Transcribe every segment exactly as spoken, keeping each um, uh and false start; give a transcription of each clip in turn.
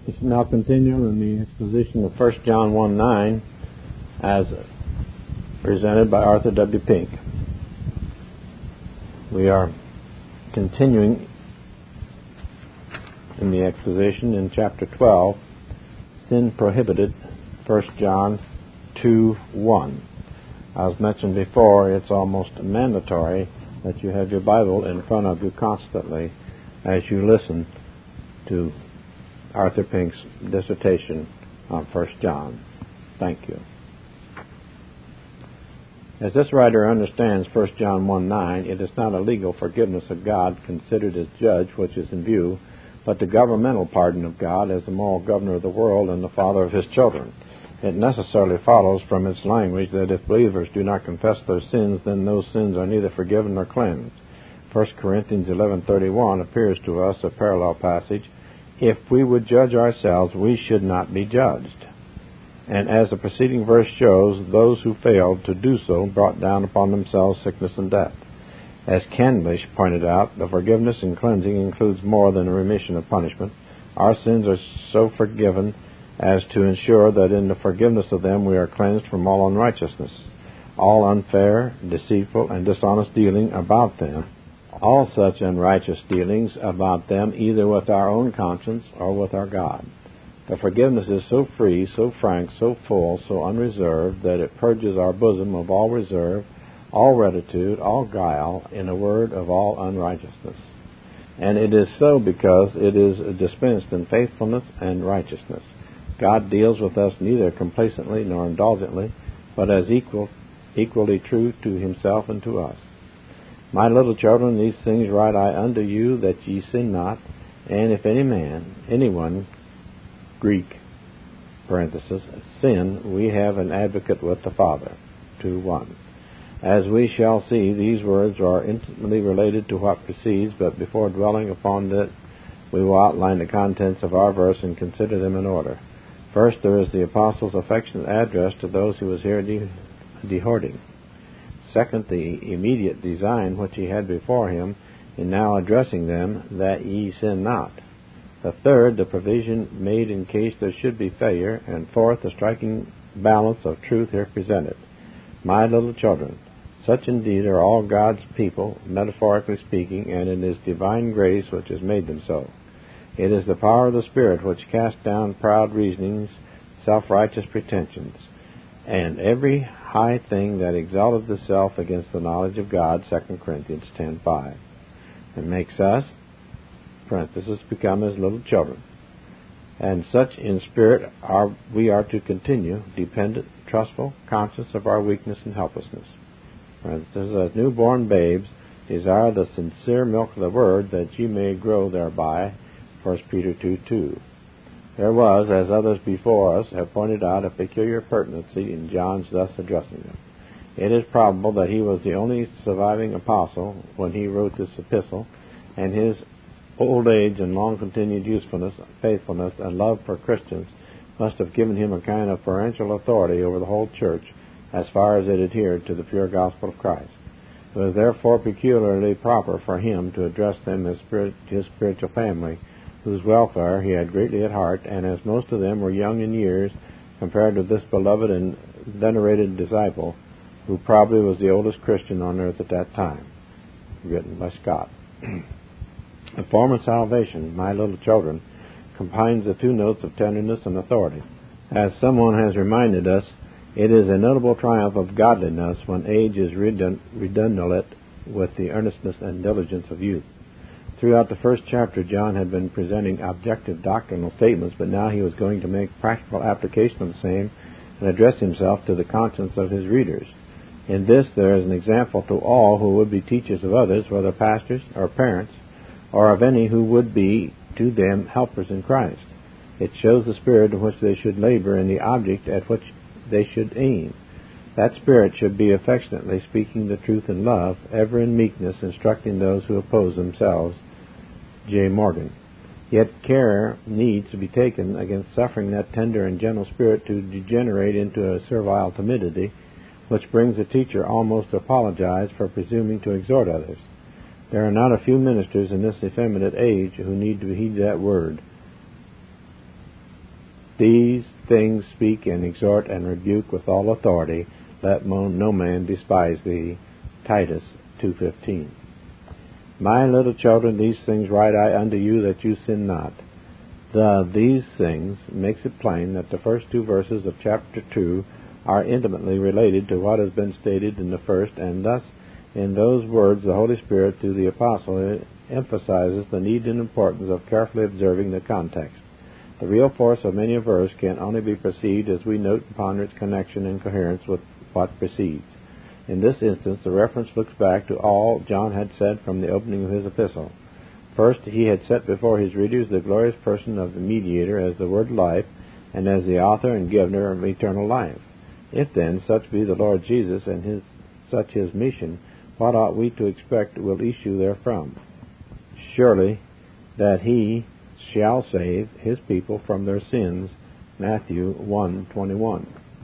We shall now continue in the exposition of First John one nine as presented by Arthur W. Pink. We are continuing in the exposition in chapter twelve, Sin Prohibited, First John two one. As mentioned before, it's almost mandatory that you have your Bible in front of you constantly as you listen to Arthur Pink's dissertation on First John. Thank you. As this writer understands First John one nine, it is not a legal forgiveness of God considered as judge which is in view, but the governmental pardon of God as the moral governor of the world and the father of his children. It necessarily follows from its language that if believers do not confess their sins, then those sins are neither forgiven nor cleansed. First Corinthians eleven thirty-one appears to us a parallel passage. If we would judge ourselves, we should not be judged. And as the preceding verse shows, those who failed to do so brought down upon themselves sickness and death. As Candlish pointed out, the forgiveness and cleansing includes more than a remission of punishment. Our sins are so forgiven as to ensure that in the forgiveness of them we are cleansed from all unrighteousness, all unfair, deceitful, and dishonest dealing about them, all such unrighteous dealings about them either with our own conscience or with our God. The forgiveness is so free, so frank, so full, so unreserved that it purges our bosom of all reserve, all rectitude, all guile, in a word, of all unrighteousness. And it is so because it is dispensed in faithfulness and righteousness. God deals with us neither complacently nor indulgently, but as equal, equally true to himself and to us. My little children, these things write I unto you, that ye sin not. And if any man, anyone, Greek, parenthesis, sin, we have an advocate with the Father. two one. As we shall see, these words are intimately related to what precedes, but before dwelling upon that, we will outline the contents of our verse and consider them in order. First, there is the Apostle's affectionate address to those he was here de- dehorting. Second, the immediate design which he had before him in now addressing them, that ye sin not. The third, the provision made in case there should be failure. And fourth, the striking balance of truth here presented. My little children, such indeed are all God's people, metaphorically speaking, and it is divine grace which has made them so. It is the power of the Spirit which casts down proud reasonings, self-righteous pretensions, and every high thing that exalteth itself against the knowledge of God, Second Corinthians ten five, and makes us, parenthesis, become as little children. And such in spirit are we are to continue, dependent, trustful, conscious of our weakness and helplessness. Parenthesis, as newborn babes, desire the sincere milk of the word, that ye may grow thereby, First Peter two two. There was, as others before us have pointed out, a peculiar pertinency in John's thus addressing them. It is probable that he was the only surviving apostle when he wrote this epistle, and his old age and long-continued usefulness, faithfulness, and love for Christians must have given him a kind of parental authority over the whole church as far as it adhered to the pure gospel of Christ. It was therefore peculiarly proper for him to address them as spirit, his spiritual family, whose welfare he had greatly at heart, and as most of them were young in years compared with this beloved and venerated disciple, who probably was the oldest Christian on earth at that time. Written by Scott. The form of salvation, my little children, combines the two notes of tenderness and authority. As someone has reminded us, it is a notable triumph of godliness when age is redund- redundant with the earnestness and diligence of youth. Throughout the first chapter, John had been presenting objective doctrinal statements, but now he was going to make practical application of the same and address himself to the conscience of his readers. In this, there is an example to all who would be teachers of others, whether pastors or parents, or of any who would be, to them, helpers in Christ. It shows the spirit in which they should labor and the object at which they should aim. That spirit should be affectionately speaking the truth in love, ever in meekness instructing those who oppose themselves. J. Morgan. Yet care needs to be taken against suffering that tender and gentle spirit to degenerate into a servile timidity, which brings a teacher almost to apologize for presuming to exhort others. There are not a few ministers in this effeminate age who need to heed that word. These things speak and exhort and rebuke with all authority. Let no man despise thee. Titus two fifteen. My little children, these things write I unto you, that you sin not. The these things makes it plain that the first two verses of chapter two are intimately related to what has been stated in the first, and thus in those words the Holy Spirit through the apostle emphasizes the need and importance of carefully observing the context. The real force of many a verse can only be perceived as we note and ponder its connection and coherence with what precedes. In this instance, the reference looks back to all John had said from the opening of his epistle. First, he had set before his readers the glorious person of the mediator as the word life, and as the author and giver of eternal life. If then such be the Lord Jesus and his such his mission, what ought we to expect will issue therefrom? Surely that he shall save his people from their sins. Matthew one twenty-one.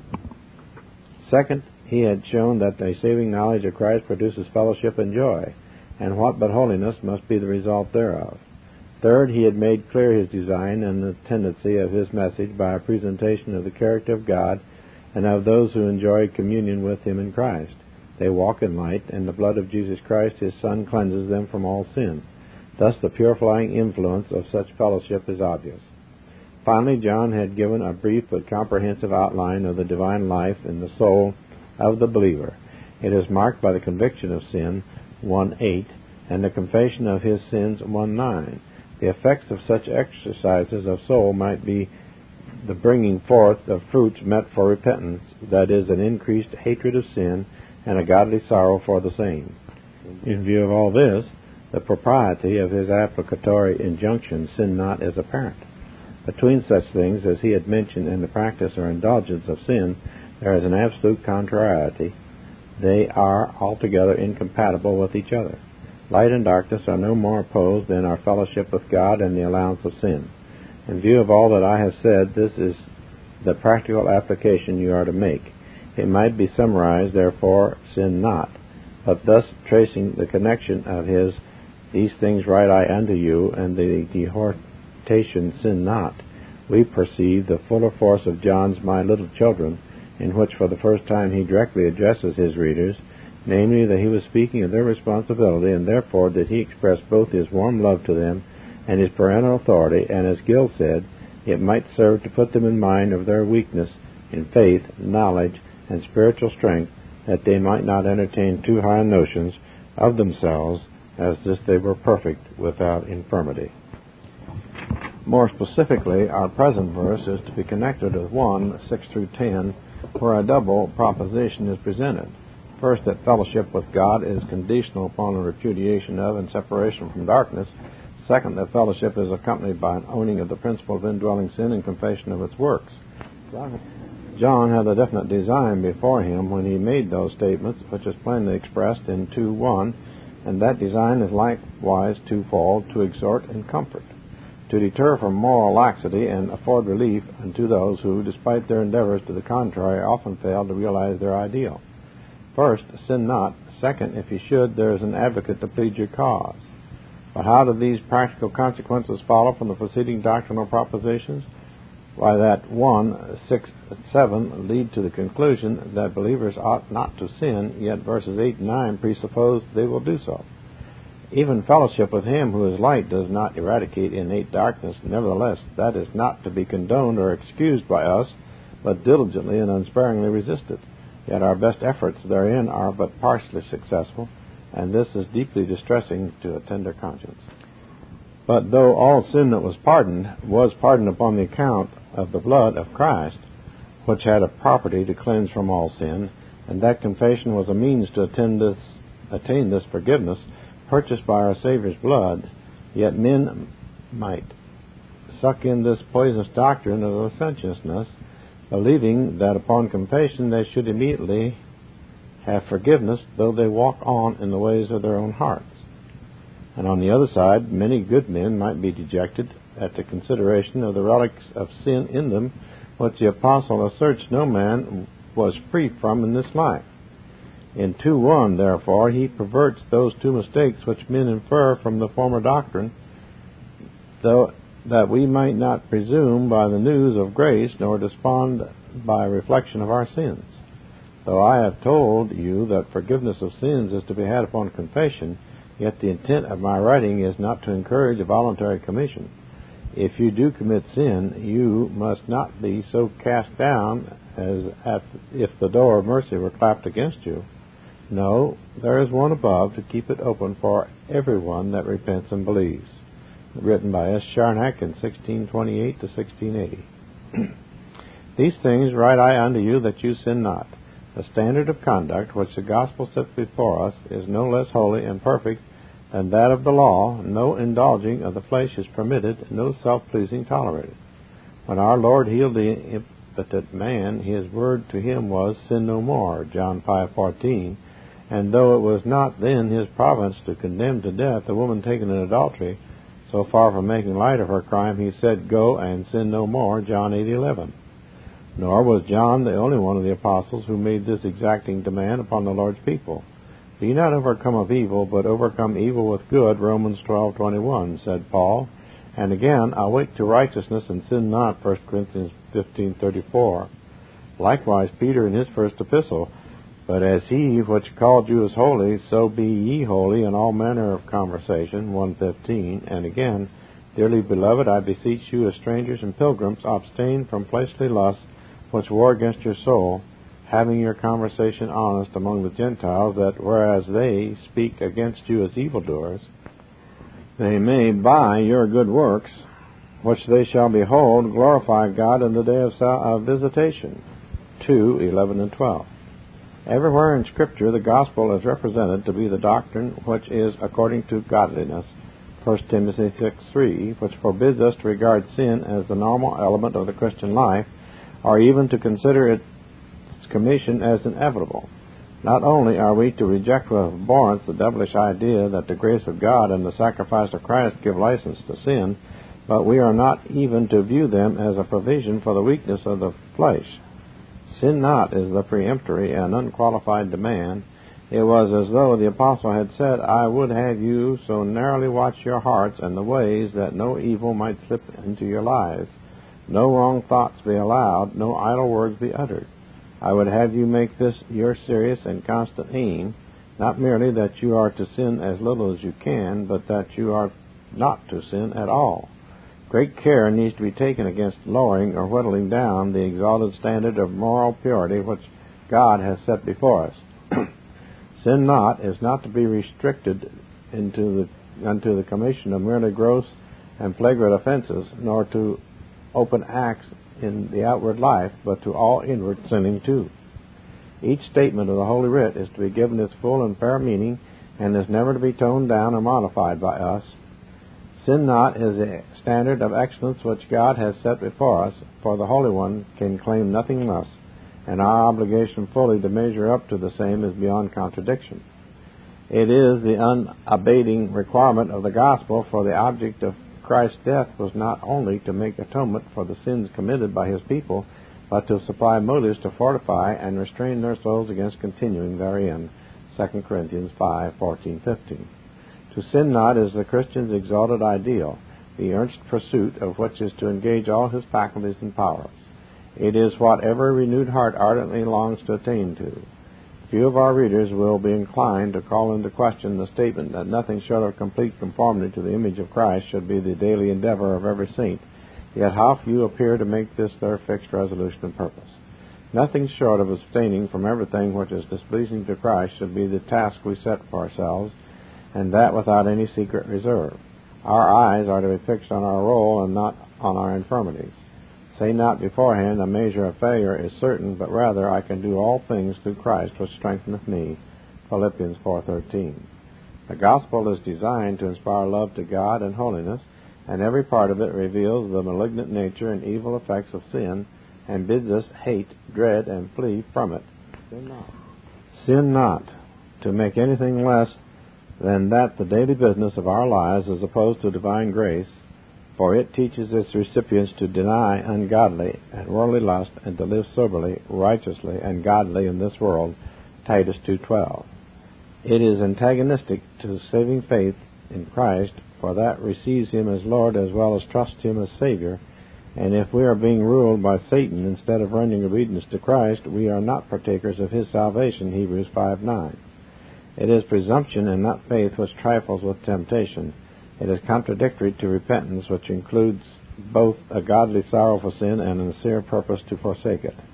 Second, he had shown that the saving knowledge of Christ produces fellowship and joy, and what but holiness must be the result thereof. Third, he had made clear his design and the tendency of his message by a presentation of the character of God and of those who enjoy communion with him in Christ. They walk in light, and the blood of Jesus Christ, his Son, cleanses them from all sin. Thus the purifying influence of such fellowship is obvious. Finally, John had given a brief but comprehensive outline of the divine life in the soul of the believer. It is marked by the conviction of sin, one eight, and the confession of his sins, one nine. The effects of such exercises of soul might be the bringing forth of fruits meant for repentance, that is, an increased hatred of sin and a godly sorrow for the same. In view of all this, the propriety of his applicatory injunction, sin not, is apparent. Between such things as he had mentioned and the practice or indulgence of sin, there is an absolute contrariety. They are altogether incompatible with each other. Light and darkness are no more opposed than our fellowship with God and the allowance of sin. In view of all that I have said, this is the practical application you are to make. It might be summarized, therefore, sin not. But thus tracing the connection of his, these things write I unto you, and the exhortation, sin not, we perceive the fuller force of John's my little children, in which for the first time he directly addresses his readers, namely that he was speaking of their responsibility, and therefore did he express both his warm love to them and his parental authority, and as Gill said, it might serve to put them in mind of their weakness in faith, knowledge, and spiritual strength, that they might not entertain too high notions of themselves, as if they were perfect without infirmity. More specifically, our present verse is to be connected with one, six through ten, where a double proposition is presented. First, that fellowship with God is conditional upon a repudiation of and separation from darkness. Second, that fellowship is accompanied by an owning of the principle of indwelling sin and confession of its works. John had a definite design before him when he made those statements, which is plainly expressed in two one, and that design is likewise twofold, to exhort and comfort, to deter from moral laxity and afford relief unto those who, despite their endeavors to the contrary, often fail to realize their ideal. First, sin not. Second, if you should, there is an advocate to plead your cause. But how do these practical consequences follow from the preceding doctrinal propositions? Why, that one, six, seven lead to the conclusion that believers ought not to sin, yet verses eight and nine presuppose they will do so. Even fellowship with him who is light does not eradicate innate darkness. Nevertheless, that is not to be condoned or excused by us, but diligently and unsparingly resisted. Yet our best efforts therein are but partially successful, and this is deeply distressing to a tender conscience. But though all sin that was pardoned was pardoned upon the account of the blood of Christ, which had a property to cleanse from all sin, and that confession was a means to attain this, attain this forgiveness purchased by our Savior's blood, yet men might suck in this poisonous doctrine of licentiousness, believing that upon confession they should immediately have forgiveness, though they walk on in the ways of their own hearts. And on the other side, many good men might be dejected at the consideration of the relics of sin in them, which the apostle asserts no man was free from in this life. In two one, therefore, he perverts those two mistakes which men infer from the former doctrine, though that we might not presume by the news of grace, nor despond by reflection of our sins. Though I have told you that forgiveness of sins is to be had upon confession, yet the intent of my writing is not to encourage a voluntary commission. If you do commit sin, you must not be so cast down as at, if the door of mercy were clapped against you. No, there is one above to keep it open for everyone that repents and believes. Written by S. Charnock in sixteen twenty-eight to sixteen eighty. These things write I unto you, that you sin not. The standard of conduct which the gospel sets before us is no less holy and perfect than that of the law. No indulging of the flesh is permitted, no self-pleasing tolerated. When our Lord healed the impotent man, his word to him was, Sin no more, John five fourteen. And though it was not then his province to condemn to death the woman taken in adultery, so far from making light of her crime, he said, Go and sin no more, John eight eleven. Nor was John the only one of the apostles who made this exacting demand upon the Lord's people. Be not overcome of evil, but overcome evil with good, Romans twelve twenty-one, said Paul. And again, awake to righteousness and sin not, First Corinthians fifteen thirty-four. Likewise Peter in his first epistle, But as he which called you is holy, so be ye holy in all manner of conversation, one fifteen. And again, Dearly beloved, I beseech you as strangers and pilgrims, abstain from fleshly lusts which war against your soul, having your conversation honest among the Gentiles, that whereas they speak against you as evildoers, they may by your good works, which they shall behold, glorify God in the day of, sal- of visitation. two, eleven, and twelve. Everywhere in Scripture the gospel is represented to be the doctrine which is according to godliness, First Timothy six three, which forbids us to regard sin as the normal element of the Christian life, or even to consider its commission as inevitable. Not only are we to reject with abhorrence the devilish idea that the grace of God and the sacrifice of Christ give license to sin, but we are not even to view them as a provision for the weakness of the flesh. Sin not is the peremptory and unqualified demand. It was as though the apostle had said, I would have you so narrowly watch your hearts and the ways that no evil might slip into your lives, no wrong thoughts be allowed, no idle words be uttered. I would have you make this your serious and constant aim, not merely that you are to sin as little as you can, but that you are not to sin at all. Great care needs to be taken against lowering or whittling down the exalted standard of moral purity which God has set before us. Sin not is not to be restricted into the, unto the commission of merely gross and flagrant offenses, nor to open acts in the outward life, but to all inward sinning too. Each statement of the Holy Writ is to be given its full and fair meaning, and is never to be toned down or modified by us. Sin not is a standard of excellence which God has set before us, for the Holy One can claim nothing less, and our obligation fully to measure up to the same is beyond contradiction. It is the unabating requirement of the gospel, for the object of Christ's death was not only to make atonement for the sins committed by his people, but to supply motives to fortify and restrain their souls against continuing therein. Second Corinthians five fourteen fifteen. To sin not is the Christian's exalted ideal, the earnest pursuit of which is to engage all his faculties and powers. It is what every renewed heart ardently longs to attain to. Few of our readers will be inclined to call into question the statement that nothing short of complete conformity to the image of Christ should be the daily endeavor of every saint, yet how few appear to make this their fixed resolution and purpose. Nothing short of abstaining from everything which is displeasing to Christ should be the task we set for ourselves, and that without any secret reserve. Our eyes are to be fixed on our role and not on our infirmities. Say not beforehand, a measure of failure is certain, but rather, I can do all things through Christ which strengtheneth me. Philippians four thirteen. The gospel is designed to inspire love to God and holiness, and every part of it reveals the malignant nature and evil effects of sin, and bids us hate, dread, and flee from it. Sin not. Sin not, to make anything less than that the daily business of our lives as opposed to divine grace, for it teaches its recipients to deny ungodly and worldly lust, and to live soberly, righteously, and godly in this world. Titus two twelve. It is antagonistic to saving faith in Christ, for that receives him as Lord as well as trusts him as Savior. And if we are being ruled by Satan instead of rendering obedience to Christ, we are not partakers of his salvation, Hebrews five nine. It is presumption and not faith which trifles with temptation. It is contradictory to repentance, which includes both a godly sorrow for sin and a sincere purpose to forsake it.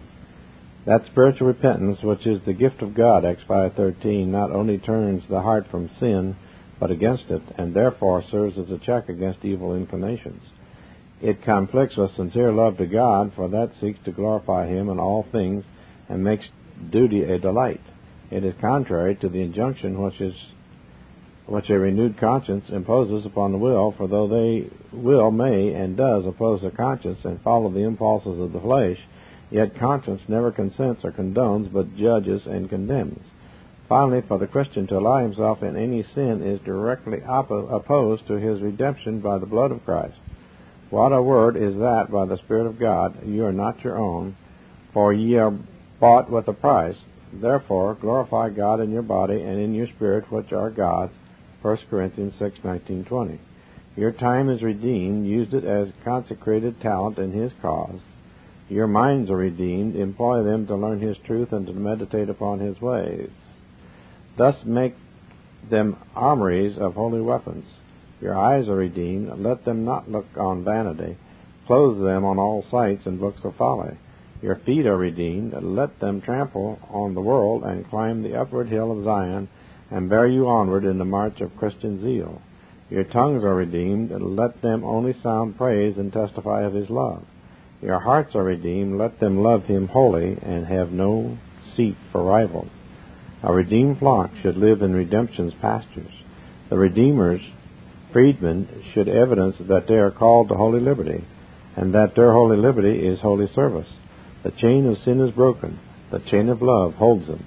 That spiritual repentance, which is the gift of God, Acts five thirteen, not only turns the heart from sin, but against it, and therefore serves as a check against evil inclinations. It conflicts with sincere love to God, for that seeks to glorify him in all things and makes duty a delight. It is contrary to the injunction which is which a renewed conscience imposes upon the will, for though they will, may, and does oppose the conscience and follow the impulses of the flesh, yet conscience never consents or condones, but judges and condemns. Finally, for the Christian to allow himself in any sin is directly oppo- opposed to his redemption by the blood of Christ. What a word is that by the Spirit of God, you are not your own, for ye are bought with a price. Therefore, glorify God in your body and in your spirit, which are God's, First Corinthians six nineteen twenty. Your time is redeemed. Use it as consecrated talent in his cause. Your minds are redeemed. Employ them to learn his truth and to meditate upon his ways. Thus make them armories of holy weapons. Your eyes are redeemed. Let them not look on vanity. Close them on all sights and books of folly. Your feet are redeemed. Let them trample on the world and climb the upward hill of Zion and bear you onward in the march of Christian zeal. Your tongues are redeemed. Let them only sound praise and testify of his love. Your hearts are redeemed. Let them love him wholly and have no seat for rival. A redeemed flock should live in redemption's pastures. The Redeemer's freedmen should evidence that they are called to holy liberty, and that their holy liberty is holy service. The chain of sin is broken. The chain of love holds them.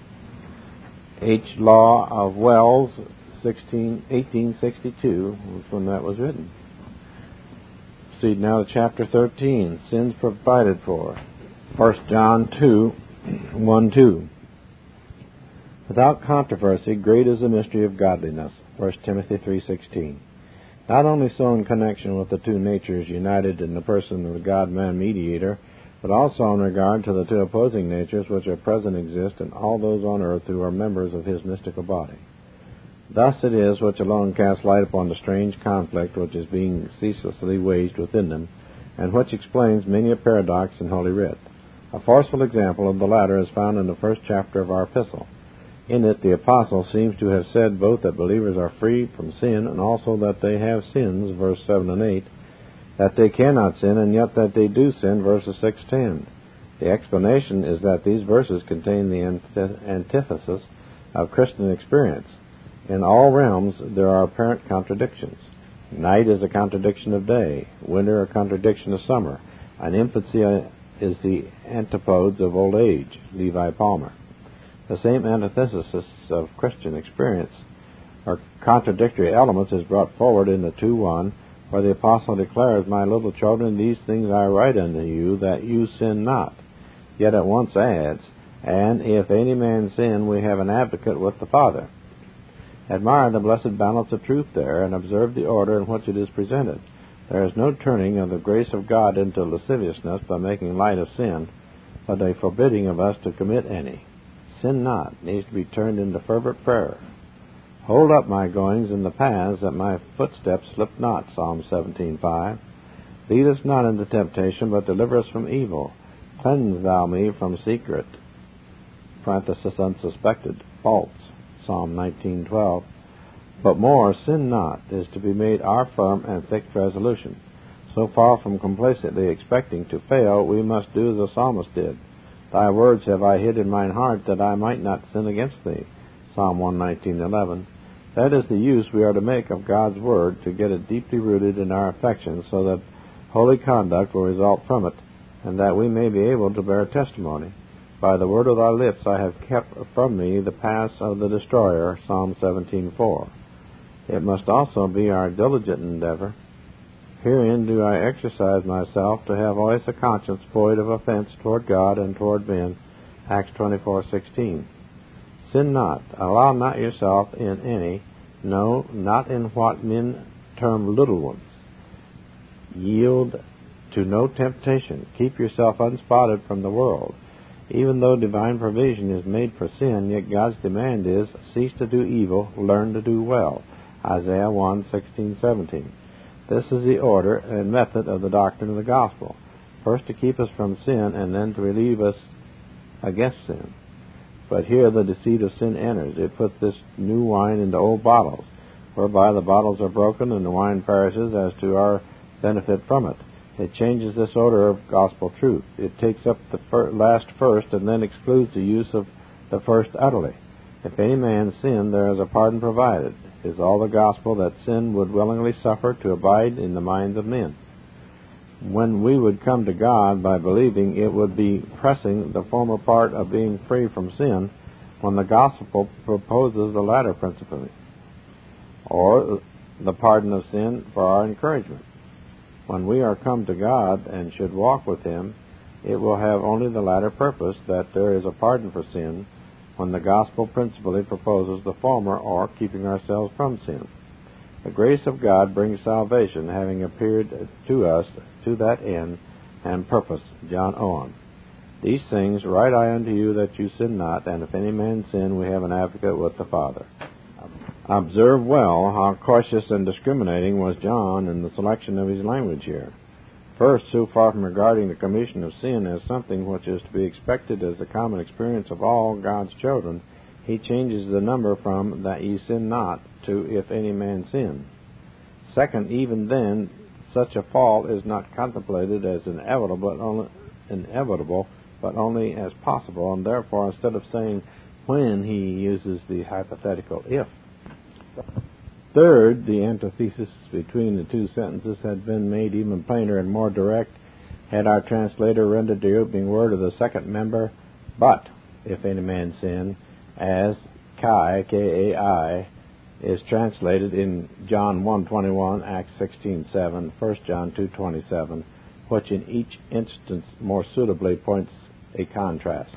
H. Law of Wells, eighteen sixty-two, was when that was written. Proceed now to chapter thirteen, Sins Provided For. First John two, one two. Without controversy, great is the mystery of godliness. First Timothy three sixteen. Not only so in connection with the two natures united in the person of the God-man mediator, but also in regard to the two opposing natures which at present exist in all those on earth who are members of his mystical body. Thus it is which alone casts light upon the strange conflict which is being ceaselessly waged within them, and which explains many a paradox in Holy Writ. A forceful example of the latter is found in the first chapter of our epistle. In it, the apostle seems to have said both that believers are free from sin and also that they have sins, verse seven and eight, that they cannot sin and yet that they do sin, verses six ten. The explanation is that these verses contain the antithesis of Christian experience. In all realms there are apparent contradictions. Night is a contradiction of day, winter a contradiction of summer, and infancy is the antipodes of old age, Levi Palmer. The same antithesis of Christian experience or contradictory elements is brought forward in the two one, where the apostle declares, My little children, these things I write unto you, that you sin not. Yet at once adds, And if any man sin, we have an advocate with the Father. Admire the blessed balance of truth there, and observe the order in which it is presented. There is no turning of the grace of God into lasciviousness by making light of sin, but a forbidding of us to commit any. Sin not needs to be turned into fervent prayer. Hold up my goings in the paths, that my footsteps slip not, Psalm seventeen five. Lead us not into temptation, but deliver us from evil. Cleanse thou me from secret, parenthesis unsuspected, faults, Psalm nineteen twelve. But more, sin not, is to be made our firm and fixed resolution. So far from complacently expecting to fail, we must do as the psalmist did. Thy words have I hid in mine heart, that I might not sin against thee, Psalm one nineteen eleven. That is the use we are to make of God's Word, to get it deeply rooted in our affections, so that holy conduct will result from it, and that we may be able to bear testimony. By the word of thy lips I have kept from me the paths of the destroyer, Psalm seventeen four. It must also be our diligent endeavor. Herein do I exercise myself to have always a conscience void of offense toward God and toward men, Acts twenty-four sixteen. Sin not, allow not yourself in any, No, not in what men term little ones. Yield to no temptation. Keep yourself unspotted from the world. Even though divine provision is made for sin, yet God's demand is, cease to do evil, learn to do well. Isaiah one, sixteen, seventeen. This is the order and method of the doctrine of the gospel. First to keep us from sin, and then to relieve us against sin. But here the deceit of sin enters. It puts this new wine into old bottles, whereby the bottles are broken and the wine perishes as to our benefit from it. It changes this order of gospel truth. It takes up the fir- last first and then excludes the use of the first utterly. If any man sin, there is a pardon provided. It is all the gospel that sin would willingly suffer to abide in the minds of men. When we would come to God by believing, it would be pressing the former part of being free from sin, when the gospel proposes the latter principally, or the pardon of sin for our encouragement. When we are come to God and should walk with Him, it will have only the latter purpose, that there is a pardon for sin, when the gospel principally proposes the former, or keeping ourselves from sin. The grace of God brings salvation, having appeared to us to that end and purpose. John Owen. These things write I unto you, that you sin not, and if any man sin, we have an advocate with the Father. Observe well how cautious and discriminating was John in the selection of his language here. First, so far from regarding the commission of sin as something which is to be expected as the common experience of all God's children, he changes the number from that ye sin not to if any man sin. Second, even then, such a fall is not contemplated as inevitable, but only, inevitable, but only as possible, and therefore, instead of saying when, he uses the hypothetical if. Third, the antithesis between the two sentences had been made even plainer and more direct had our translator rendered the opening word of the second member, but if any man sin, as Kai, K A I, is translated in John one twenty-one, Acts sixteen seven, First John two twenty-seven, which in each instance more suitably points a contrast.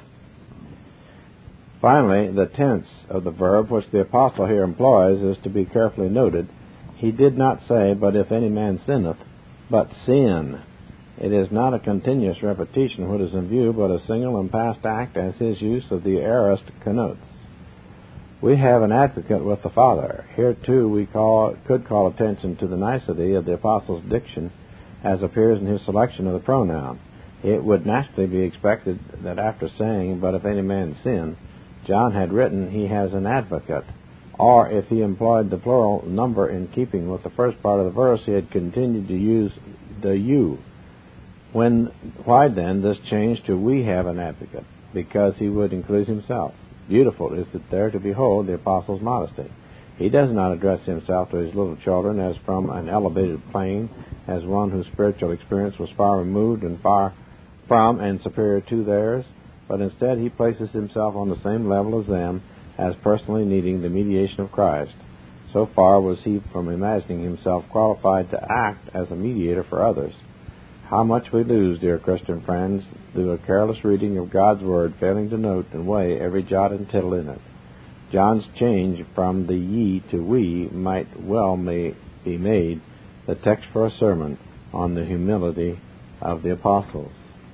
Finally, the tense of the verb which the apostle here employs is to be carefully noted. He did not say, but if any man sinneth, but sin. It is not a continuous repetition of what is in view, but a single and past act, as his use of the aorist connotes. We have an advocate with the Father. Here, too, we call, could call attention to the nicety of the apostle's diction, as appears in his selection of the pronoun. It would naturally be expected that after saying, but if any man sin, John had written, he has an advocate, or if he employed the plural number in keeping with the first part of the verse, he had continued to use the you. When, why then this change to we have an advocate? Because he would include himself. Beautiful is it there to behold the apostle's modesty. He does not address himself to his little children as from an elevated plane, as one whose spiritual experience was far removed and far from and superior to theirs, but instead he places himself on the same level as them, as personally needing the mediation of Christ. So far was he from imagining himself qualified to act as a mediator for others. How much we lose, dear Christian friends, through a careless reading of God's Word, failing to note and weigh every jot and tittle in it. John's change from the ye to we might well may be made the text for a sermon on the humility of the apostles.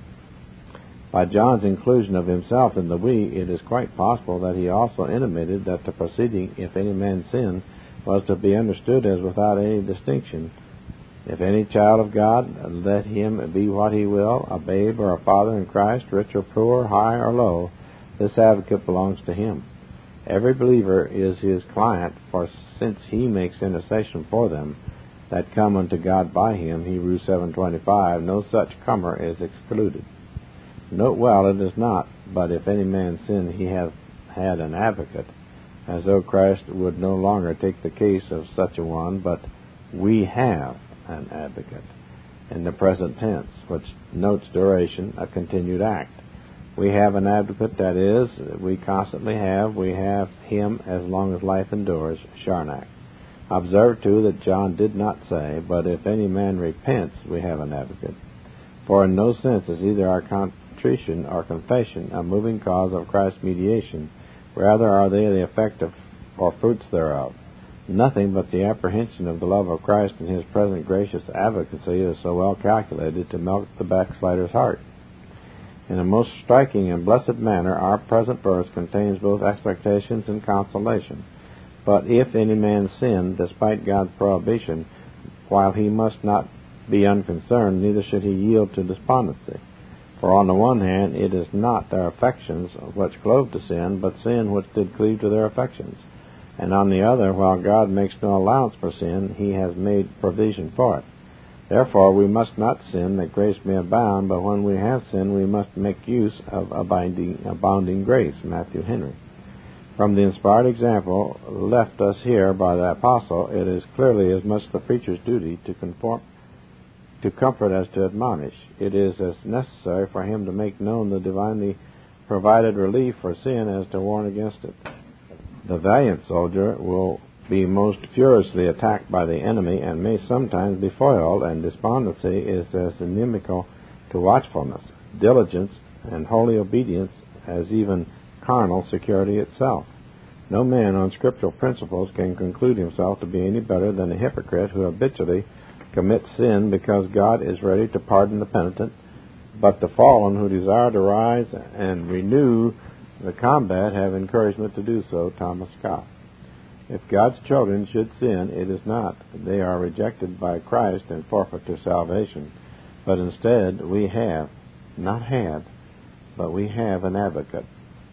By John's inclusion of himself in the we, it is quite possible that he also intimated that the proceeding, if any man sin, was to be understood as without any distinction. If any child of God, let him be what he will, a babe or a father in Christ, rich or poor, high or low, this advocate belongs to him. Every believer is his client, for since he makes intercession for them that come unto God by him, Hebrews seven twenty-five, no such comer is excluded. Note well, it is not, but if any man sin, he hath had an advocate, as though Christ would no longer take the case of such a one, but we have an advocate, in the present tense, which notes duration, a continued act. We have an advocate, that is, we constantly have, we have him as long as life endures, Charnac. Observe, too, that John did not say, but if any man repents, we have an advocate. For in no sense is either our contrition or confession a moving cause of Christ's mediation, rather are they the effect of or fruits thereof. Nothing but the apprehension of the love of Christ and his present gracious advocacy is so well calculated to melt the backslider's heart. In a most striking and blessed manner, our present verse contains both expectations and consolation. But if any man sin, despite God's prohibition, while he must not be unconcerned, neither should he yield to despondency. For on the one hand, it is not their affections which clove to sin, but sin which did cleave to their affections. And on the other, while God makes no allowance for sin, he has made provision for it. Therefore we must not sin, that grace may abound, but when we have sinned, we must make use of abounding, abounding grace. Matthew Henry. From the inspired example left us here by the apostle, it is clearly as much the preacher's duty to conform, to comfort as to admonish. It is as necessary for him to make known the divinely provided relief for sin as to warn against it. The valiant soldier will be most furiously attacked by the enemy and may sometimes be foiled, and despondency is as inimical to watchfulness, diligence, and holy obedience as even carnal security itself. No man on scriptural principles can conclude himself to be any better than a hypocrite who habitually commits sin because God is ready to pardon the penitent, but the fallen who desire to rise and renew the combat have encouragement to do so. Thomas Scott. If God's children should sin, it is not that they are rejected by Christ and forfeit their salvation, but instead we have, not had, but we have an advocate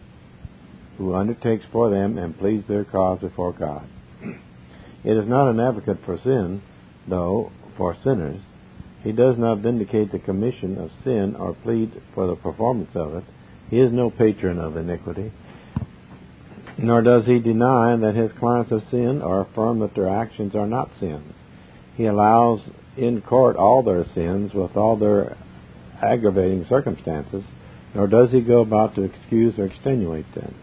who undertakes for them and pleads their cause before God. It is not an advocate for sin, though for sinners. He does not vindicate the commission of sin or plead for the performance of it. He is no patron of iniquity, nor does he deny that his clients have sinned or affirm that their actions are not sins. He allows in court all their sins with all their aggravating circumstances, nor does he go about to excuse or extenuate them.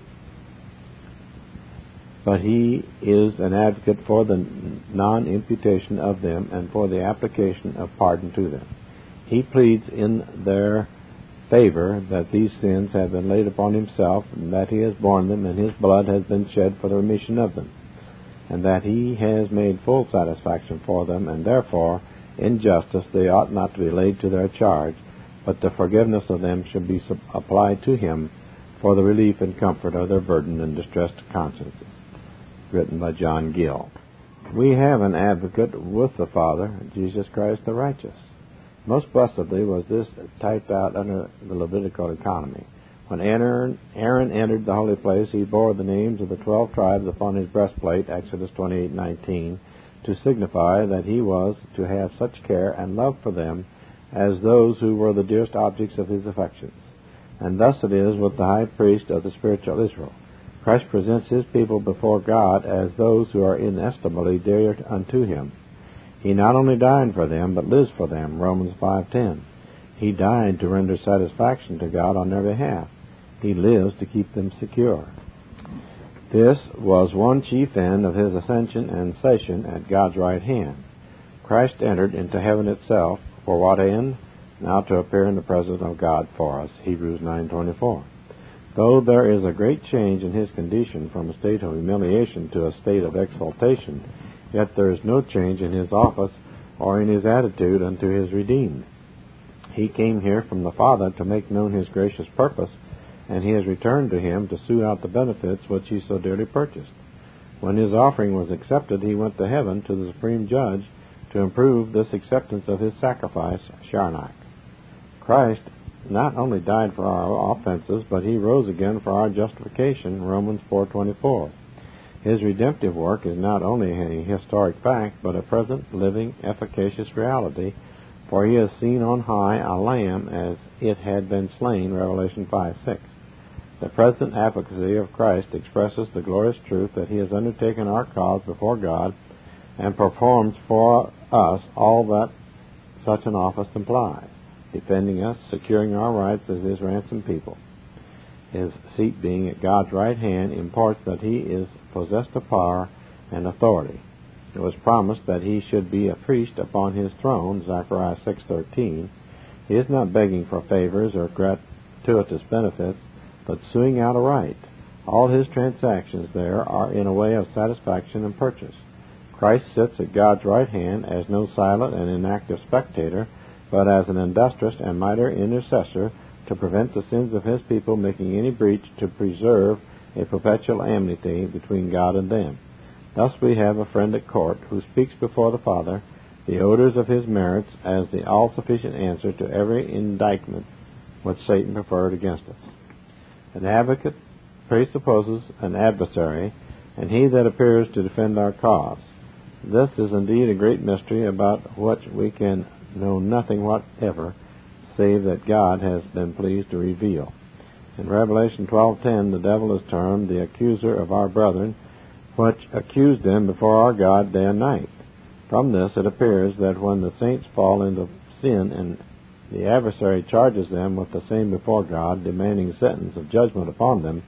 But he is an advocate for the non-imputation of them and for the application of pardon to them. He pleads in their favor that these sins have been laid upon himself, and that he has borne them, and his blood has been shed for the remission of them, and that he has made full satisfaction for them, and therefore, in justice, they ought not to be laid to their charge, but the forgiveness of them should be applied to him for the relief and comfort of their burdened and distressed consciences. Written by John Gill. We have an advocate with the Father, Jesus Christ the righteous. Most blessedly was this typed out under the Levitical economy. When Aaron, Aaron entered the holy place, he bore the names of the twelve tribes upon his breastplate, Exodus twenty-eight nineteen, to signify that he was to have such care and love for them as those who were the dearest objects of his affections. And thus it is with the high priest of the spiritual Israel. Christ presents his people before God as those who are inestimably dear unto him. He not only died for them, but lives for them, Romans five ten. He died to render satisfaction to God on their behalf. He lives to keep them secure. This was one chief end of his ascension and session at God's right hand. Christ entered into heaven itself. For what end? Now to appear in the presence of God for us, Hebrews nine twenty-four. Though there is a great change in his condition from a state of humiliation to a state of exaltation, yet there is no change in his office or in his attitude unto his redeemed. He came here from the Father to make known his gracious purpose, and he has returned to him to sue out the benefits which he so dearly purchased. When his offering was accepted, he went to heaven to the supreme judge to improve this acceptance of his sacrifice, Sharnak. Christ not only died for our offenses, but he rose again for our justification, Romans four twenty-four. His redemptive work is not only a historic fact, but a present, living, efficacious reality, for he has seen on high a lamb as it had been slain, Revelation five six. The present advocacy of Christ expresses the glorious truth that he has undertaken our cause before God and performs for us all that such an office implies, defending us, securing our rights as his ransomed people. His seat being at God's right hand imports that he is possessed of power and authority. It was promised that he should be a priest upon his throne, Zechariah six thirteen. He is not begging for favors or gratuitous benefits, but suing out a right. All his transactions there are in a way of satisfaction and purchase. Christ sits at God's right hand as no silent and inactive spectator, but as an industrious and mighty intercessor to prevent the sins of his people making any breach, to preserve a perpetual enmity between God and them. Thus we have a friend at court who speaks before the Father the odors of his merits as the all-sufficient answer to every indictment which Satan preferred against us. An advocate presupposes an adversary, and he that appears to defend our cause. This is indeed a great mystery about which we can know nothing whatever, save that God has been pleased to reveal. In Revelation twelve ten, the devil is termed the accuser of our brethren, which accused them before our God day and night. From this it appears that when the saints fall into sin and the adversary charges them with the same before God, demanding sentence of judgment upon them,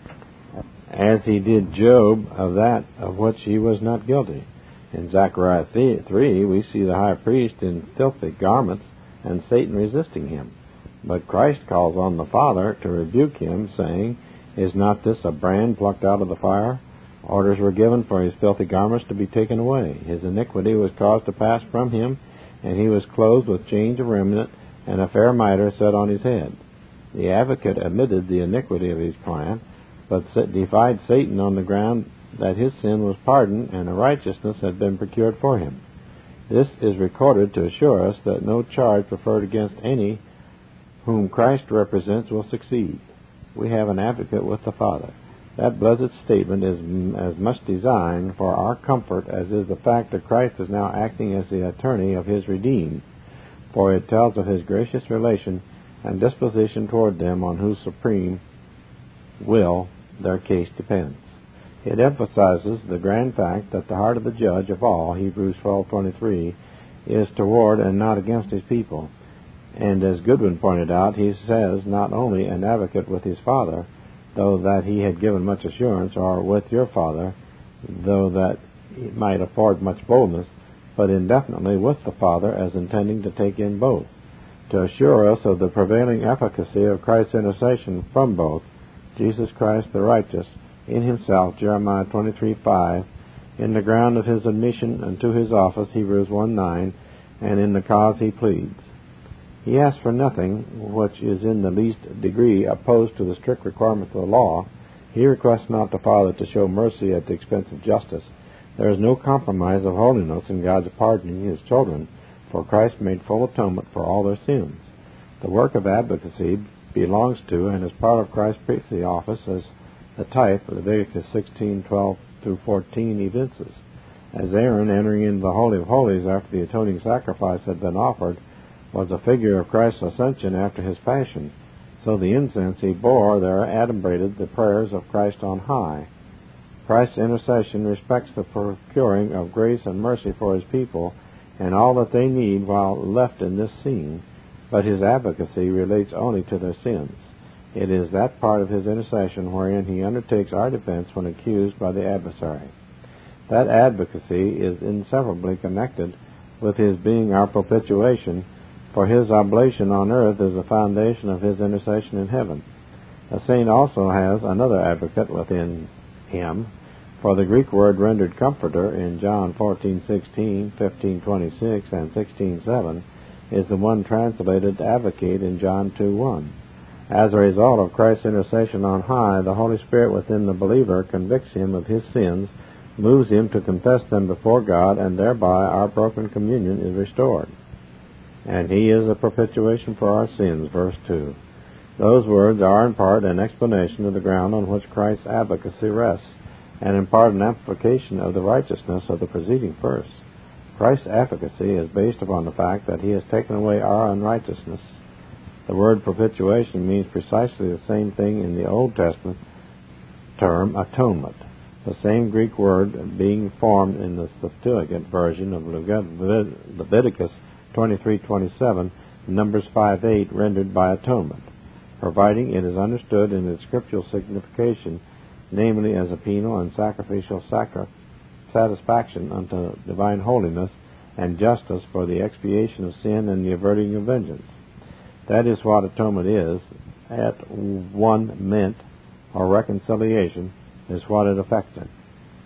as he did Job of that of which he was not guilty. In Zechariah three, we see the high priest in filthy garments and Satan resisting him. But Christ calls on the Father to rebuke him, saying, "Is not this a brand plucked out of the fire?" Orders were given for his filthy garments to be taken away. His iniquity was caused to pass from him, and he was clothed with chains of remnant, and a fair mitre set on his head. The advocate admitted the iniquity of his client, but defied Satan on the ground that his sin was pardoned and a righteousness had been procured for him. This is recorded to assure us that no charge preferred against any whom Christ represents will succeed. We have an advocate with the Father. That blessed statement is as much designed for our comfort as is the fact that Christ is now acting as the attorney of his redeemed, for it tells of his gracious relation and disposition toward them on whose supreme will their case depends. It emphasizes the grand fact that the heart of the judge of all, Hebrews twelve twenty-three, is toward and not against his people. And as Goodwin pointed out, he says not only an advocate with his Father, though that he had given much assurance, or with your Father, though that it might afford much boldness, but indefinitely with the Father, as intending to take in both, to assure us of the prevailing efficacy of Christ's intercession from both, Jesus Christ the righteous, in himself, Jeremiah twenty-three five, in the ground of his admission unto his office, Hebrews one nine, and in the cause he pleads. He asks for nothing which is in the least degree opposed to the strict requirements of the law. He requests not the Father to show mercy at the expense of justice. There is no compromise of holiness in God's pardoning his children, for Christ made full atonement for all their sins. The work of advocacy belongs to and is part of Christ's priestly office, as the type of Leviticus sixteen twelve through fourteen evinces. As Aaron, entering into the Holy of Holies after the atoning sacrifice had been offered, was a figure of Christ's ascension after his passion, so the incense he bore there adumbrated the prayers of Christ on high. Christ's intercession respects the procuring of grace and mercy for his people and all that they need while left in this scene, but his advocacy relates only to their sins. It is that part of his intercession wherein he undertakes our defense when accused by the adversary. That advocacy is inseparably connected with his being our propitiation, for his oblation on earth is the foundation of his intercession in heaven. A saint also has another advocate within him, for the Greek word rendered comforter in John fourteen sixteen, fifteen twenty-six, and sixteen seven is the one translated advocate in John two one. As a result of Christ's intercession on high, the Holy Spirit within the believer convicts him of his sins, moves him to confess them before God, and thereby our broken communion is restored. And he is a propitiation for our sins, verse two. Those words are in part an explanation of the ground on which Christ's advocacy rests, and in part an amplification of the righteousness of the preceding verse. Christ's advocacy is based upon the fact that he has taken away our unrighteousness. The word propitiation means precisely the same thing in the Old Testament term atonement, the same Greek word being formed in the Septuagint version of Leviticus twenty-three twenty-seven, Numbers five eight, rendered by atonement, providing it is understood in its scriptural signification, namely as a penal and sacrificial sacri- satisfaction unto divine holiness and justice for the expiation of sin and the averting of vengeance. That is what atonement is. At one meant, or reconciliation, is what it effected.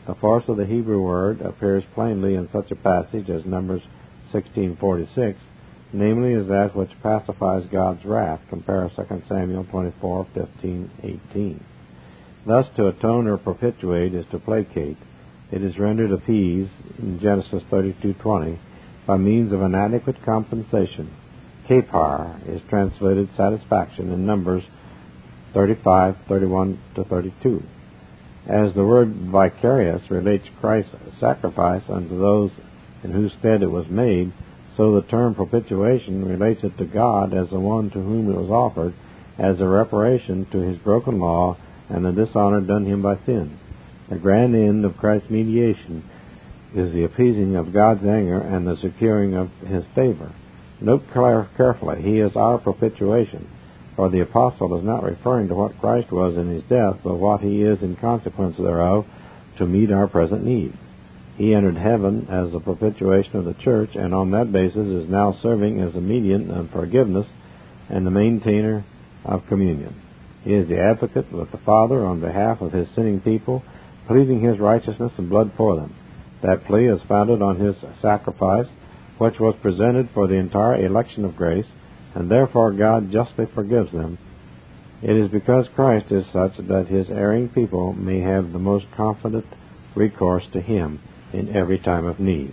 The force of the Hebrew word appears plainly in such a passage as Numbers sixteen forty-six, namely as that which pacifies God's wrath. Compare Second Samuel twenty-four fifteen eighteen. Thus, to atone or propitiate is to placate. It is rendered appease in Genesis thirty-two twenty by means of an adequate compensation. Kapar is translated satisfaction in Numbers thirty-five thirty-one to thirty-two. As the word vicarious relates Christ's sacrifice unto those in whose stead it was made, so the term propitiation relates it to God as the one to whom it was offered as a reparation to his broken law and the dishonor done him by sin. The grand end of Christ's mediation is the appeasing of God's anger and the securing of his favor. Note carefully, he is our propitiation, for the apostle is not referring to what Christ was in his death, but what he is in consequence thereof to meet our present needs. He entered heaven as the propitiation of the church, and on that basis is now serving as a mediator of forgiveness and the maintainer of communion. He is the advocate with the Father on behalf of his sinning people, pleading his righteousness and blood for them. That plea is founded on his sacrifice, which was presented for the entire election of grace, and therefore God justly forgives them. It is because Christ is such that his erring people may have the most confident recourse to him in every time of need.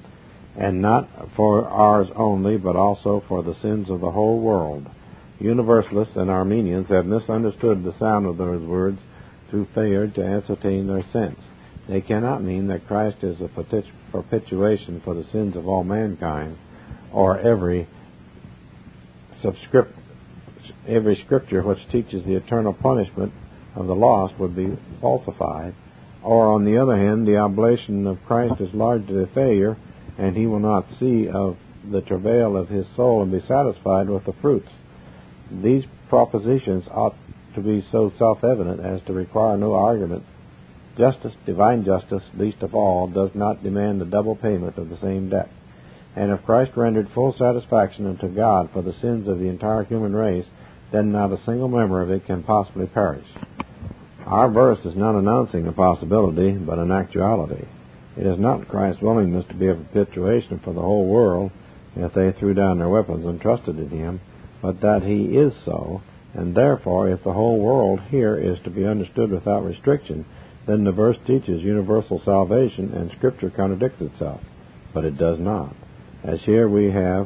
And not for ours only, but also for the sins of the whole world. Universalists and Armenians have misunderstood the sound of those words through failure to ascertain their sense. They cannot mean that Christ is a propitiation for the sins of all mankind, or every subscript, every scripture which teaches the eternal punishment of the lost would be falsified, or on the other hand, the oblation of Christ is largely a failure, and he will not see of the travail of his soul and be satisfied with the fruits. These propositions ought to be so self-evident as to require no argument. Justice, divine justice, least of all, does not demand a double payment of the same debt. And if Christ rendered full satisfaction unto God for the sins of the entire human race, then not a single member of it can possibly perish. Our verse is not announcing a possibility, but an actuality. It is not Christ's willingness to be a propitiation for the whole world if they threw down their weapons and trusted in him, but that he is so, and therefore if the whole world here is to be understood without restriction, then the verse teaches universal salvation, and Scripture contradicts itself. But it does not. As here we have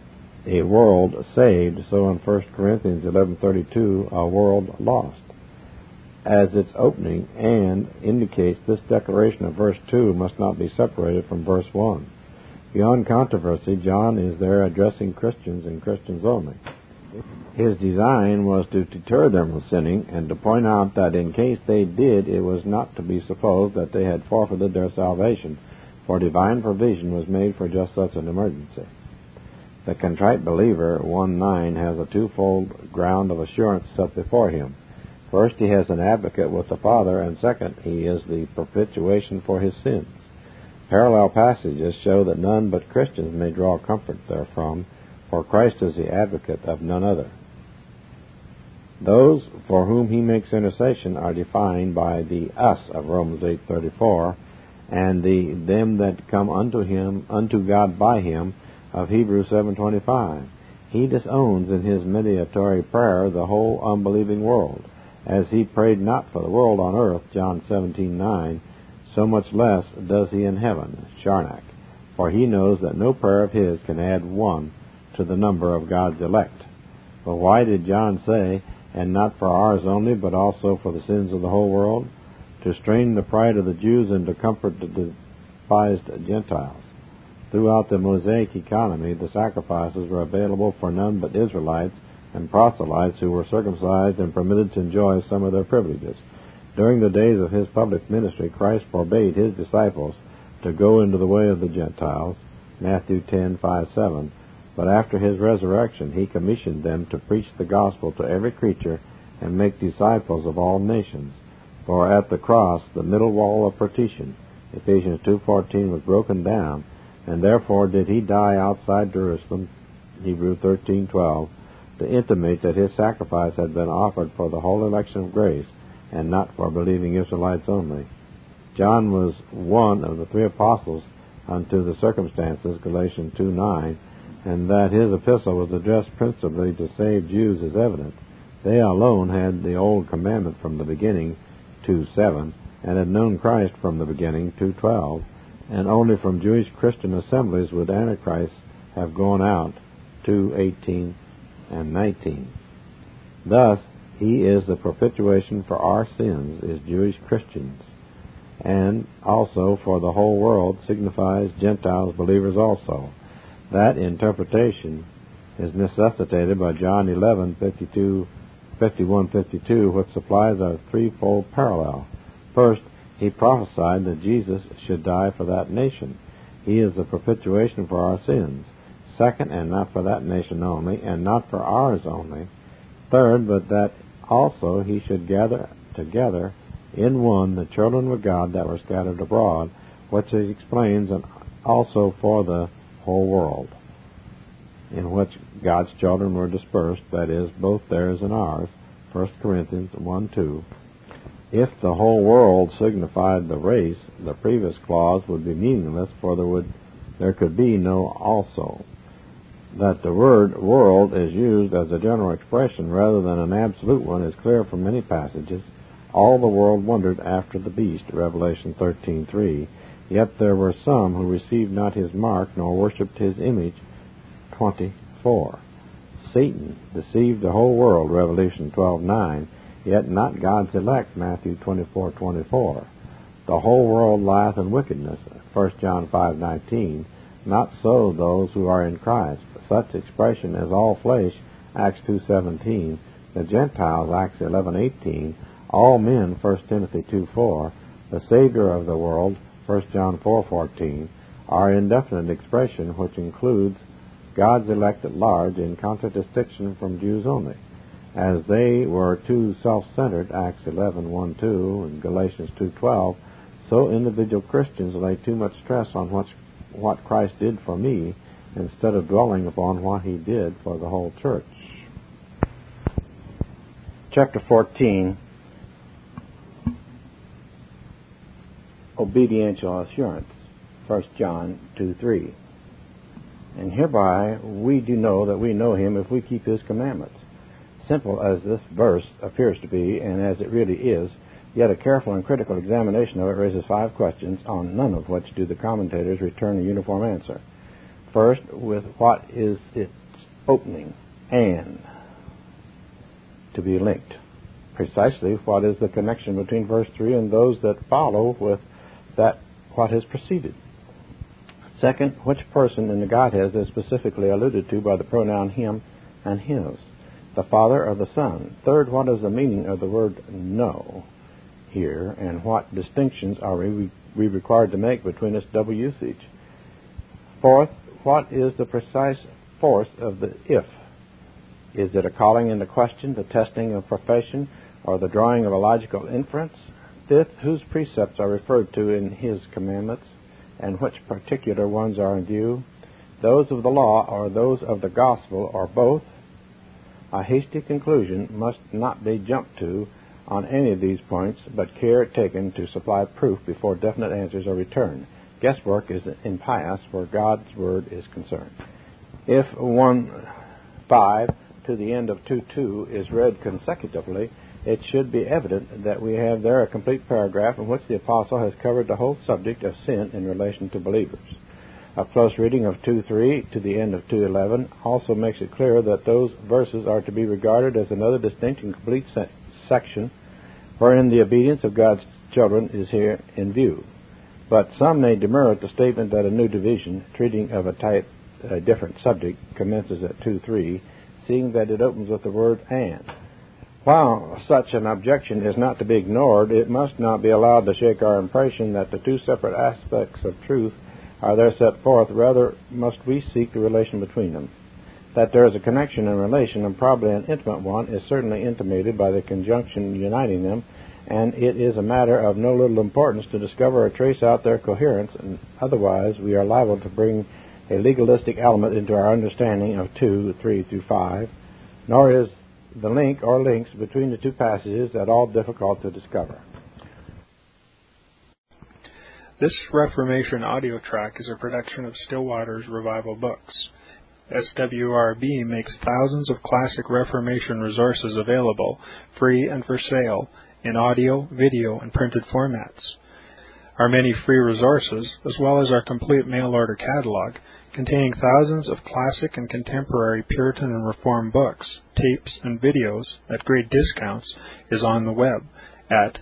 a world saved, so in First Corinthians eleven thirty-two, a world lost. As its opening and indicates, this declaration of verse two must not be separated from verse one. Beyond controversy, John is there addressing Christians and Christians only. His design was to deter them from sinning and to point out that in case they did, it was not to be supposed that they had forfeited their salvation, for divine provision was made for just such an emergency. The contrite believer, one nine, has a twofold ground of assurance set before him. First, he has an advocate with the Father, and second, he is the propitiation for his sins. Parallel passages show that none but Christians may draw comfort therefrom, for Christ is the advocate of none other. Those for whom he makes intercession are defined by the us of Romans eight thirty-four, and the them that come unto him, unto God by him, of Hebrews seven twenty-five. He disowns in his mediatory prayer the whole unbelieving world, as he prayed not for the world on earth, John seventeen nine, so much less does he in heaven, Charnock, for he knows that no prayer of his can add one to the number of God's elect. But why did John say, and not for ours only, but also for the sins of the whole world? To strain the pride of the Jews and to comfort the despised Gentiles. Throughout the Mosaic economy, the sacrifices were available for none but Israelites and proselytes who were circumcised and permitted to enjoy some of their privileges. During the days of his public ministry, Christ forbade his disciples to go into the way of the Gentiles, Matthew ten five seven, but after his resurrection he commissioned them to preach the gospel to every creature and make disciples of all nations. For at the cross the middle wall of partition, Ephesians two fourteen, was broken down, and therefore did he die outside Jerusalem, Hebrews thirteen twelve, to intimate that his sacrifice had been offered for the whole election of grace, and not for believing Israelites only. John was one of the three apostles unto the circumstances, Galatians two nine, and that his epistle was addressed principally to save Jews is evident. They alone had the old commandment from the beginning, two seven, and had known Christ from the beginning, two twelve, and only from Jewish Christian assemblies would Antichrist have gone out, two eighteen and nineteen. Thus, he is the propitiation for our sins, is Jewish Christians, and also for the whole world signifies Gentiles, believers also. That interpretation is necessitated by John eleven fifty-two, fifty-one, fifty-two, which supplies a threefold parallel. First, he prophesied that Jesus should die for that nation. He is the propitiation for our sins. Second, and not for that nation only, and not for ours only. Third, but that also he should gather together in one the children of God that were scattered abroad, which he explains, and also for the whole world, in which God's children were dispersed, that is, both theirs and ours, First Corinthians one two. If the whole world signified the race, the previous clause would be meaningless, for there would there could be no also. That the word world is used as a general expression rather than an absolute one is clear from many passages. All the world wondered after the beast, Revelation thirteen three. Yet there were some who received not his mark, nor worshipped his image, twenty-four. Satan deceived the whole world, Revelation twelve nine, yet not God's elect, Matthew twenty-four twenty-four. The whole world lieth in wickedness, First John five nineteen. Not so those who are in Christ. Such expression as all flesh, Acts two seventeen. The Gentiles, Acts eleven eighteen. All men, First Timothy two four. The Savior of the world, First John four fourteen, are indefinite expression which includes God's elect at large in contradistinction from Jews only. As they were too self-centered, Acts eleven one two and Galatians two twelve, so individual Christians lay too much stress on what, what Christ did for me instead of dwelling upon what he did for the whole church. Chapter fourteen, Obediential Assurance, First John two three. And hereby we do know that we know him if we keep his commandments. Simple as this verse appears to be, and as it really is, yet a careful and critical examination of it raises five questions, on none of which do the commentators return a uniform answer. First, with what is its opening? And to be linked. Precisely what is the connection between verse three and those that follow with that what has preceded? Second, which person in the Godhead is specifically alluded to by the pronoun him and his? The Father or the Son? Third, what is the meaning of the word know here, and what distinctions are we, we required to make between its double usage? Fourth, what is the precise force of the if? Is it a calling into question, the testing of profession, or the drawing of a logical inference? Fifth, whose precepts are referred to in his commandments, and which particular ones are in view? Those of the law or those of the gospel, or both? A hasty conclusion must not be jumped to on any of these points, but care taken to supply proof before definite answers are returned. Guesswork is impious where God's word is concerned. If one five to the end of two two is read consecutively, it should be evident that we have there a complete paragraph in which the apostle has covered the whole subject of sin in relation to believers. A close reading of two three to the end of two eleven also makes it clear that those verses are to be regarded as another distinct and complete se- section wherein the obedience of God's children is here in view. But some may demur at the statement that a new division, treating of a type, a different subject, commences at two three, seeing that it opens with the word and. While such an objection is not to be ignored, it must not be allowed to shake our impression that the two separate aspects of truth are there set forth. Rather, must we seek the relation between them. That there is a connection and relation, and probably an intimate one, is certainly intimated by the conjunction uniting them, and it is a matter of no little importance to discover or trace out their coherence, and otherwise we are liable to bring a legalistic element into our understanding of two, three through five, nor is the link or links between the two passages at all difficult to discover. This Reformation audio track is a production of Stillwater's Revival Books. S W R B makes thousands of classic Reformation resources available, free and for sale, in audio, video, and printed formats. Our many free resources, as well as our complete mail-order catalog, containing thousands of classic and contemporary Puritan and Reformed books, tapes, and videos at great discounts, is on the web at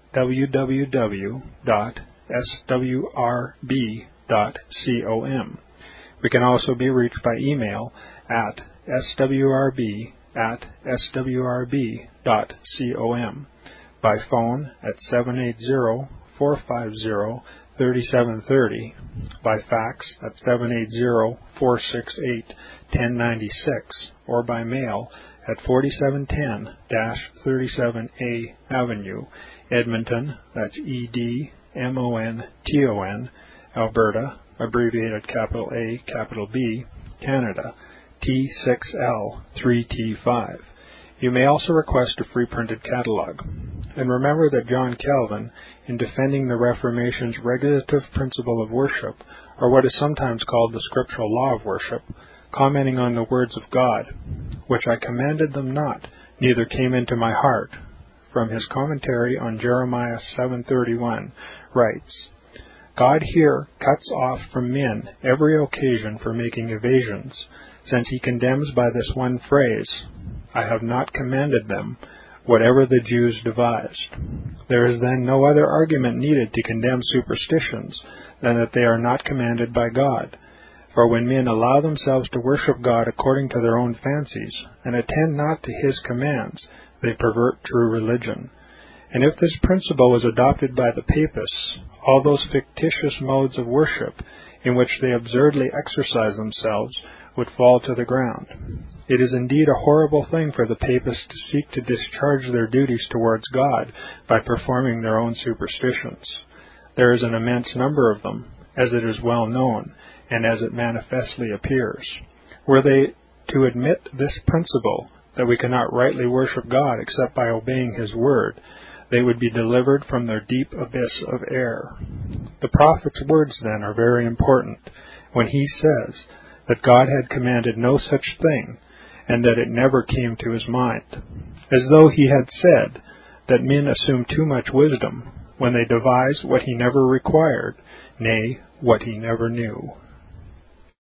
w w w dot s w r b dot com. We can also be reached by email at s w r b at s w r b dot com, by phone at seven eight zero, four five zero, three seven three zero, by fax at seven eight zero, four six eight, one zero nine six, or by mail at forty-seven ten thirty-seven A Avenue, Edmonton, that's E D M O N T O N, Alberta, abbreviated capital A, capital B, Canada, T six L three T five. You may also request a free printed catalog. And remember that John Calvin, in defending the Reformation's regulative principle of worship, or what is sometimes called the scriptural law of worship, commenting on the words of God, which I commanded them not, neither came into my heart, from his commentary on Jeremiah seven thirty-one, writes, God here cuts off from men every occasion for making evasions, since he condemns by this one phrase, I have not commanded them, whatever the Jews devised. There is then no other argument needed to condemn superstitions than that they are not commanded by God. For when men allow themselves to worship God according to their own fancies, and attend not to his commands, they pervert true religion. And if this principle was adopted by the papists, all those fictitious modes of worship in which they absurdly exercise themselves would fall to the ground. It is indeed a horrible thing for the papists to seek to discharge their duties towards God by performing their own superstitions. There is an immense number of them, as it is well known, and as it manifestly appears. Were they to admit this principle, that we cannot rightly worship God except by obeying his word, they would be delivered from their deep abyss of error. The prophet's words, then, are very important, when he says that God had commanded no such thing, and that it never came to his mind, as though he had said that men assume too much wisdom when they devise what he never required, nay, what he never knew.